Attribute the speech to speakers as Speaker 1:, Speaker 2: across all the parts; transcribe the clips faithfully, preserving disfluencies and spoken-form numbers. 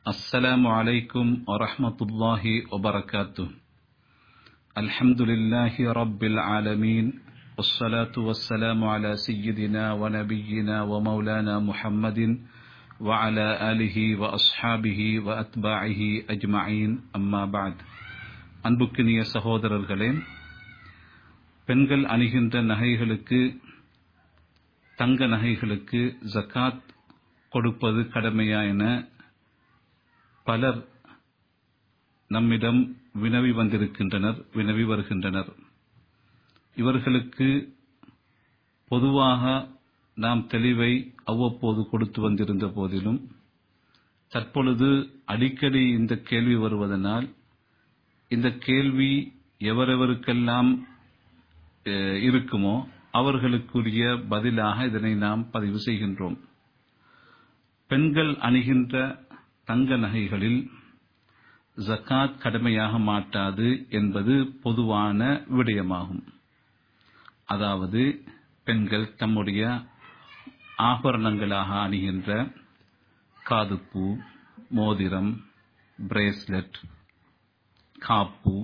Speaker 1: السلام عليكم ورحمة الله وبركاته. الحمد لله رب العالمين، والصلاة والسلام على سيدنا ونبينا ومولانا محمد وعلى آله وأصحابه وأتباعه أجمعين. أما بعد. அன்புக்கினிய சகோதரர்களே, பெண்கள் அணிகின்ற நகைகளுக்கு, தங்க நகைகளுக்கு ஜகாத் கொடுப்பது கடமையா என பலர் நம்மிடம் வினவி வந்திருக்கின்றனர், வினவி வருகின்றனர். இவர்களுக்கு பொதுவாக நாம் தெளிவை அவ்வப்போது கொடுத்து வந்திருந்த போதிலும் தற்பொழுது அடிக்கடி இந்த கேள்வி வருவதனால் இந்த கேள்வி எவரெவருக்கெல்லாம் இருக்குமோ அவர்களுக்குரிய பதிலாக இதனை நாம் பதிவு செய்கின்றோம். பெண்கள் அணிகின்ற தங்க நகைகளில் ஜகாத் கடமையாக மாட்டாது என்பது பொதுவான விடயமாகும். அதாவது பெண்கள் தம்முடைய ஆபரணங்களாக அணிகின்ற காதுப்பூ, மோதிரம், பிரேஸ்லெட், காப்பு,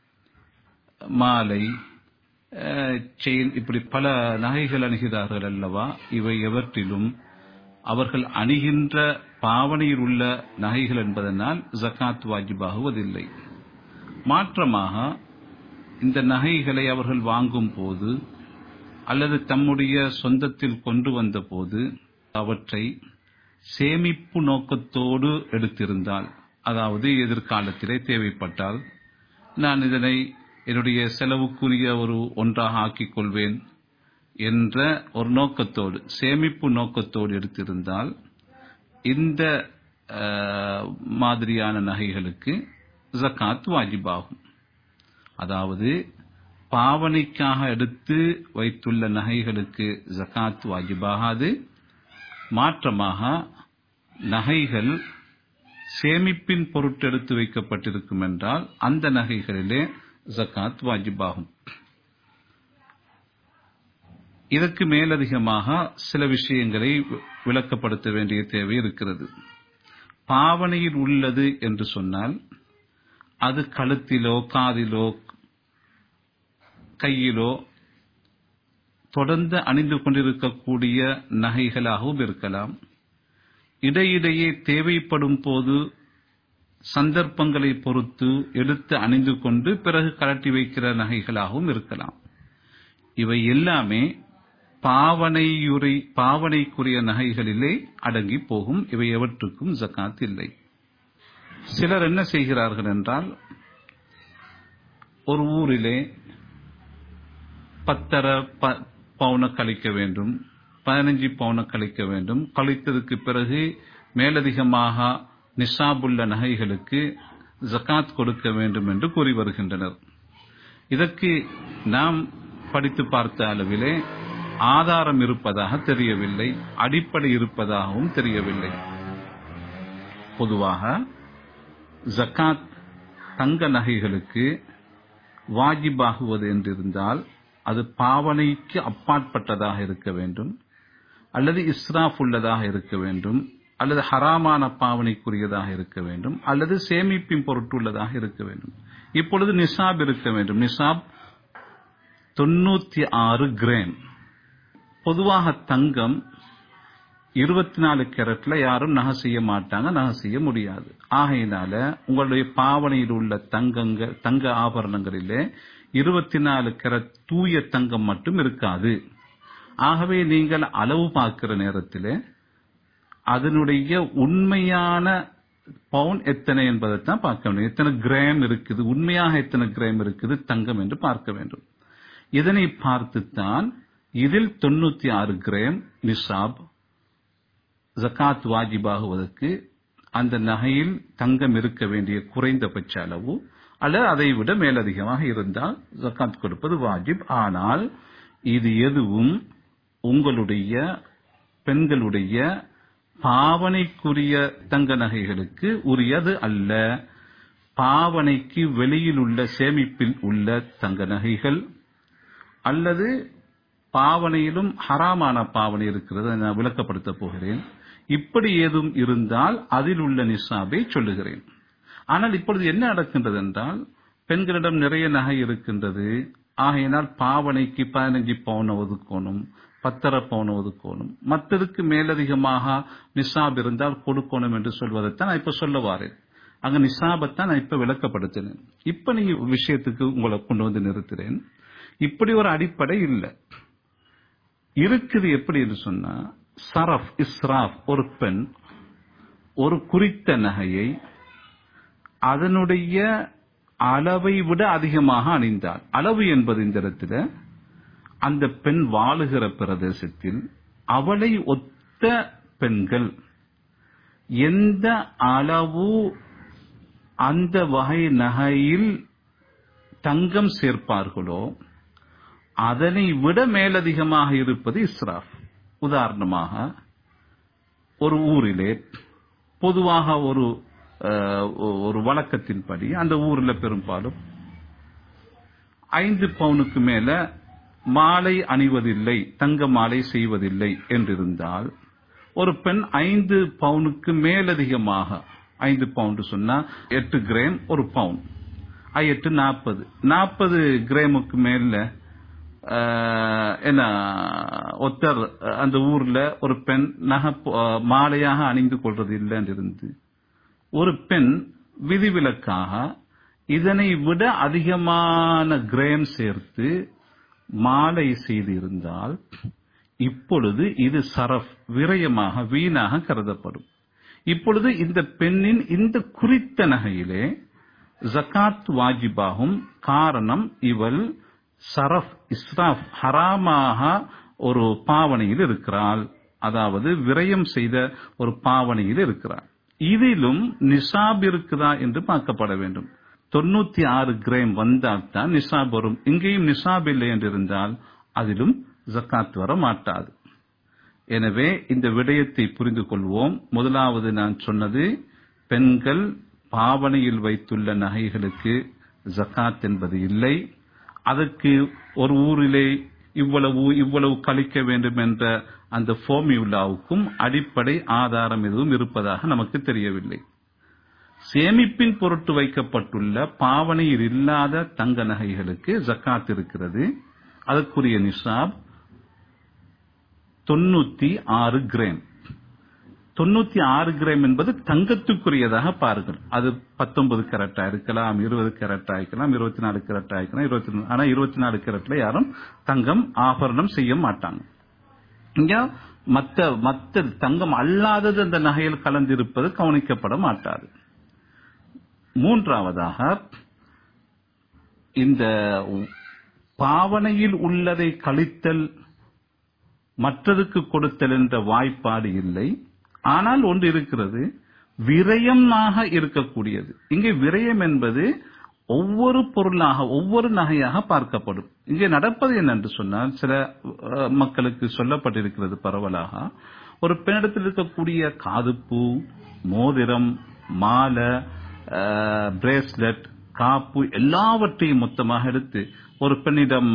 Speaker 1: மாலை, செயின், இப்படி பல நகைகள் அணிகிறார்கள் அல்லவா? இவை எவற்றிலும் அவர்கள் அணிகின்ற பாவனையில் உள்ள நகைகள் என்பதனால் ஜகாத் வாஜிபாகுவதில்லை. மாற்றமாக இந்த நகைகளை அவர்கள் வாங்கும் போது அல்லது தம்முடைய சொந்தத்தில் கொண்டு வந்த போது அவற்றை சேமிப்பு நோக்கத்தோடு எடுத்திருந்தால், அதாவது எதிர்காலத்திலே தேவைப்பட்டால் நான் இதனை என்னுடைய செலவுக்குரிய ஒரு ஒன்றாக ஆக்கிக் கொள்வேன் என்ற ஒரு நோக்கத்தோடு, சேமிப்பு நோக்கத்தோடு எடுத்திருந்தால் இந்த மாதிரியான நகைகளுக்கு ஜகாத் வாஜிபாகும். அதாவது பாவனைக்காக எடுத்து வைத்துள்ள நகைகளுக்கு ஜகாத் வாஜிபாகாது. மாற்றமாக நகைகள் சேமிப்பின் பொருட்டு எடுத்து வைக்கப்பட்டிருக்கும் என்றால் அந்த நகைகளிலே ஜகாத் வாஜிபாகும். இதற்கு மேலதிகமாக சில விஷயங்களை விளக்கப்படுத்த வேண்டிய தேவை இருக்கிறது. பாவனையில் உள்ளது என்று சொன்னால் அது கழுத்திலோ, காதிலோ, கையிலோ தொடர்ந்து அணிந்து கொண்டிருக்கக்கூடிய நகைகளாகவும் இருக்கலாம். இடையிடையே தேவைப்படும் போது சந்தர்ப்பங்களை பொறுத்து எடுத்து அணிந்து கொண்டு பிறகு கழட்டி வைக்கிற நகைகளாகவும் இருக்கலாம். இவை எல்லாமே பாவனையுரை பாவனைக்குரிய நகைகளிலே அடங்கி போகும். இவை எவற்றுக்கும் ஜகாத் இல்லை. சிலர் என்ன செய்கிறார்கள் என்றால், ஒரு ஊரிலே பத்தரை பவுன கழிக்க வேண்டும், பதினஞ்சு பவுன கழிக்க வேண்டும். கழித்ததுக்கு பிறகு மேலதிகமாக நிசாபுள்ள நகைகளுக்கு ஜகாத் கொடுக்க வேண்டும் என்று கூறி வருகின்றனர். இதற்கு நாம் படித்து பார்த்த அளவிலே ஆதாரம் இருப்பதாக தெரியவில்லை, அடிப்படை இருப்பதாகவும் தெரியவில்லை. பொதுவாக ஜகாத் தங்க நகைகளுக்கு வாஜிபாகுவது என்றிருந்தால் அது பாவனைக்கு அப்பாற்பட்டதாக இருக்க வேண்டும், அல்லது இஸ்ராஃப் உள்ளதாக இருக்க வேண்டும், அல்லது ஹராமான பாவனைக்குரியதாக இருக்க வேண்டும், அல்லது சேமிப்பின் பொருட்டுள்ளதாக இருக்க வேண்டும். இப்பொழுது நிசாப் இருக்க வேண்டும். நிசாப் தொண்ணூத்தி ஆறு கிராம். பொதுவாக தங்கம் இருபத்தி நாலு கேரட்ல யாரும் நகை செய்ய மாட்டாங்க, நகை செய்ய முடியாது. ஆகையினால உங்களுடைய பாவனையில் உள்ள தங்கங்கள், தங்க ஆபரணங்களிலே இருபத்தி நாலு கேரட் தூய தங்கம் மட்டும் இருக்காது. ஆகவே நீங்கள் அளவு பார்க்கிற நேரத்தில் அதனுடைய உண்மையான பவுன் எத்தனை என்பதைத்தான் பார்க்க வேண்டும். எத்தனை கிராம் இருக்குது, உண்மையாக எத்தனை கிராம் இருக்குது தங்கம் என்று பார்க்க வேண்டும். இதனை பார்த்துத்தான் இதில் தொண்ணூத்தி ஆறு கிராம் நிசாப் ஜகாத் வாஜிபாகுவதற்கு அந்த நகையில் தங்கம் இருக்க வேண்டிய குறைந்தபட்ச அளவு அல்லது அதை விட மேலதிகமாக இருந்தால் ஜகாத் கொடுப்பது வாஜிப். ஆனால் இது எதுவும் உங்களுடைய பெண்களுடைய பாவனைக்குரிய தங்க நகைகளுக்கு உரியது அல்ல. பாவனைக்கு வெளியில் உள்ள சேமிப்பில் உள்ள தங்க நகைகள் அல்லது பாவனையிலும் ஹராமான பாவனை இருக்கிறது, நான் விளக்கப்படுத்த போகிறேன். இப்படி ஏதும் இருந்தால் அதில் உள்ள நிசாபை சொல்லுகிறேன். ஆனால் இப்பொழுது என்ன நடக்கின்றது என்றால், பெண்களிடம் நிறைய நகை இருக்கின்றது, ஆகையினால் பாவனைக்கு பதினஞ்சு பவுன் ஒதுக்கணும், பத்தரை பவுன் ஒதுக்கணும், மற்றதுக்கு மேலதிகமாக நிசாப் இருந்தால் கொடுக்கணும் என்று சொல்வதைத்தான் நான் இப்ப சொல்ல வாரேன். அங்க நிசாபத்தான் நான் இப்ப விளக்கப்படுத்தினேன். இப்ப நீங்க விஷயத்துக்கு உங்களை கொண்டு வந்து நிறுத்துறேன். இப்படி ஒரு அடிப்படை இல்லை இருக்குது. எப்படி என்று சொன்னா, சரஃப் இஸ்ராஃப், ஒரு பெண் ஒரு குறித்த நகையை அதனுடைய அளவை விட அதிகமாக அணிந்தாள். அளவு என்பது இந்த இடத்துல அந்த பெண் வாழுகிற பிரதேசத்தில் அவளை ஒத்த பெண்கள் எந்த அளவு அந்த வகை நகையில் தங்கம் சேர்ப்பார்களோ அதனை விட மேலதிகமாக இருப்பது இஸ்ராஃப். உதாரணமாக, ஒரு ஊரிலே பொதுவாக ஒரு ஒரு வழக்கத்தின்படி அந்த ஊரில் பெரும்பாலும் ஐந்து பவுனுக்கு மேல மாலை அணிவதில்லை, தங்க மாலை செய்வதில்லை என்றிருந்தால், ஒரு பெண் ஐந்து பவுனுக்கு மேலதிகமாக, ஐந்து பவுண்டு சொன்னா எட்டு கிராம் ஒரு பவுன், எட்டு நாற்பது நாற்பது கிராமுக்கு மேல என்ன ஒத்தர் அந்த ஊர்ல ஒரு பெண் நகை மாலையாக அணிந்து கொள்றது இல்லை என்றிருந்து, ஒரு பெண் விதிவிலக்காக இதனை விட அதிகமான கிராம் சேர்த்து மாலை செய்து இருந்தால், இப்பொழுது இது சரஃப், விரயமாக வீணாக கருதப்படும். இப்பொழுது இந்த பெண்ணின் இந்த குறித்த நகையிலே ஜகாத் வாஜிபாகும். காரணம், இவள் சரஃப் இஸ்ராஃப் ஹராமாக ஒரு பாவனையில் இருக்கிறாள், அதாவது விரயம் செய்த ஒரு பாவனையில் இருக்கிறாள். இதிலும் நிசாப் இருக்குதா என்று பார்க்கப்பட வேண்டும். தொண்ணூத்தி ஆறு கிராம் வந்தால் தான் நிசாப் வரும். இங்கேயும் நிசாப் இல்லை என்றிருந்தால் அதிலும் ஜக்காத் வர மாட்டாது. எனவே இந்த விடயத்தை புரிந்து கொள்வோம். முதலாவது நான் சொன்னது, பெண்கள் பாவனையில் வைத்துள்ள நகைகளுக்கு ஜக்காத் என்பது இல்லை. அதற்கு ஒரு ஊரிலே இவ்வளவு இவ்வளவு கழிக்க வேண்டும் என்ற அந்த ஃபார்முலாவுக்கும் அடிப்படை ஆதாரம் எதுவும் இருப்பதாக நமக்கு தெரியவில்லை. சேமிப்பின் பொருட்டு வைக்கப்பட்டுள்ள பாவனையில் இல்லாத தங்க நகைகளுக்கு ஜக்காத் இருக்கிறது. அதற்குரிய நிசாப் தொண்ணூத்தி ஆறு கிராம். தொண்ணூத்தி ஆறு கிராம் என்பது தங்கத்துக்குரியதாக பாருங்கள். அது பத்தொன்பது கேரட்டா இருக்கலாம், இருபது கேரட்டா இருக்கலாம், இருபத்தி நாலு கேரட்டா இருக்கலாம், இருபத்தி ஆனா இருபத்தி நாலு கேரட்ல யாரும் தங்கம் ஆபரணம் செய்ய மாட்டாங்க. இங்க மத்த மத்த தங்கம் அல்லாதது அந்த நகையில் கலந்திருப்பது கவனிக்கப்பட மாட்டாது. மூன்றாவதாக, இந்த பாவனையில் உள்ளதை கழித்தல் மற்றதுக்கு கொடுத்தல் என்ற வாய்ப்பாடு இல்லை. ஆனால் ஒன்று இருக்கிறது, விரயமாக இருக்கக்கூடியது. இங்கே விரயம் என்பது ஒவ்வொரு பொருளாக ஒவ்வொரு நகையாக பார்க்கப்படும். இங்கே நடப்பது என்னென்று சொன்னால், சில மக்களுக்கு சொல்லப்பட்டிருக்கிறது பரவலாக, ஒரு பெண்ணிடத்தில் இருக்கக்கூடிய காதுப்பு, மோதிரம், மாலை, பிரேஸ்லெட், காப்பு எல்லாவற்றையும் மொத்தமாக எடுத்து ஒரு பெண்ணிடம்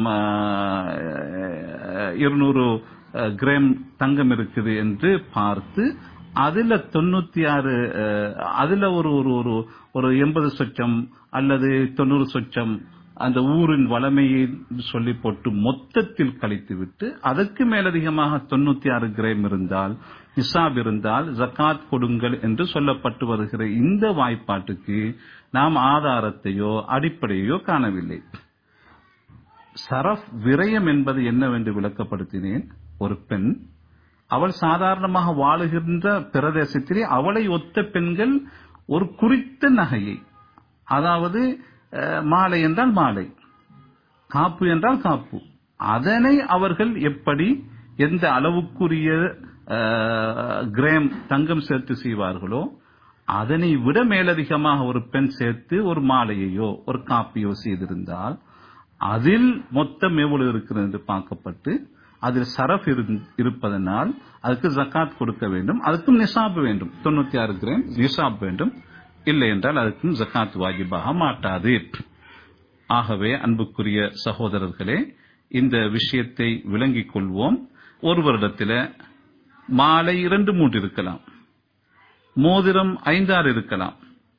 Speaker 1: இருநூறு கிராம் தங்கம் இருக்குது என்று பார்த்து அதுல தொண்ணூத்தி ஆறு அதுல ஒரு ஒரு ஒரு எண்பது சொச்சம் அல்லது தொண்ணூறு சொச்சம் அந்த ஊரின் வளமையை சொல்லி போட்டு மொத்தத்தில் கழித்து விட்டு அதற்கு மேலதிகமாக தொண்ணூத்தி ஆறு கிராம் இருந்தால், நிசாப் இருந்தால் ஜகாத் கொடுங்கள் என்று சொல்லப்பட்டு வருகிற இந்த வாய்ப்பாட்டுக்கு நாம் ஆதாரத்தையோ அடிப்படையோ காணவில்லை. சரஃப் விரயம் என்பது என்னவென்று விளக்கப்படுத்தினேன். ஒரு பெண் அவள் சாதாரணமாக வாழுகின்ற பிரதேசத்திலே அவளை ஒத்த பெண்கள் ஒரு குறித்த நகையை, அதாவது மாலை என்றால் மாலை, காப்பு என்றால் காப்பு, அதனை அவர்கள் எப்படி எந்த அளவுக்குரிய கிராம் தங்கம் சேர்த்து செய்வார்களோ அதனை விட மேலதிகமாக ஒரு பெண் சேர்த்து ஒரு மாலையையோ ஒரு காப்பியோ செய்திருந்தால் அதில் மொத்தம் எவ்வளவு இருக்கிறது என்று பார்க்கப்பட்டு அதில் சரஃப் இருப்பதனால் அதுக்கு ஜகாத் கொடுக்க வேண்டும். அதுக்கும் நிசாப் வேண்டும், தொண்ணூத்தி ஆறு கிராம் நிசாப் வேண்டும். இல்லை என்றால் அதுக்கும் ஜகாத் வாஜிபாக மாட்டாது. ஆகவே அன்புக்குரிய சகோதரர்களே, இந்த விஷயத்தை விளங்கிக் கொள்வோம். ஒரு வருடத்தில் மாலை இரண்டு மூன்று இருக்கலாம், மோதிரம் ஐந்தாறு இருக்கலாம்,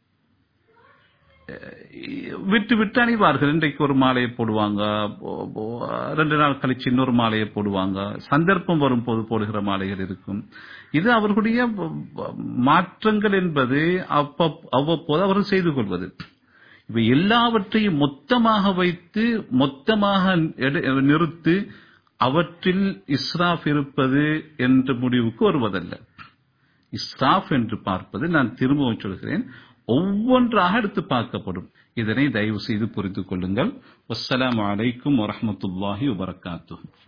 Speaker 1: விட்டு விட்டு அணிவார்கள். இன்றைக்கு ஒரு மாலையை போடுவாங்க, ரெண்டு நாள் கழிச்சு இன்னொரு மாலையை போடுவாங்க, சந்தர்ப்பம் வரும்போது போடுகிற மாலைகள் இருக்கும். இது அவர்களுடைய மாற்றங்கள் என்பது அவ்வப்போது அவர்கள் செய்து கொள்வது. இவை எல்லாவற்றையும் மொத்தமாக வைத்து மொத்தமாக நிறுத்தி அவற்றில் இஸ்ராஃப் இருப்பது என்ற முடிவுக்கு வருவதல்ல. இஸ்ராஃப் என்று பார்ப்பது, நான் திரும்பவும் சொல்கிறேன், ஒவ்வொன்றாக எடுத்து பார்க்கப்படும். இதனை தயவு செய்து புரிந்து கொள்ளுங்கள். வஸ்ஸலாமு அலைக்கும் வரஹ்மத்துல்லாஹி வபரகாத்துஹு.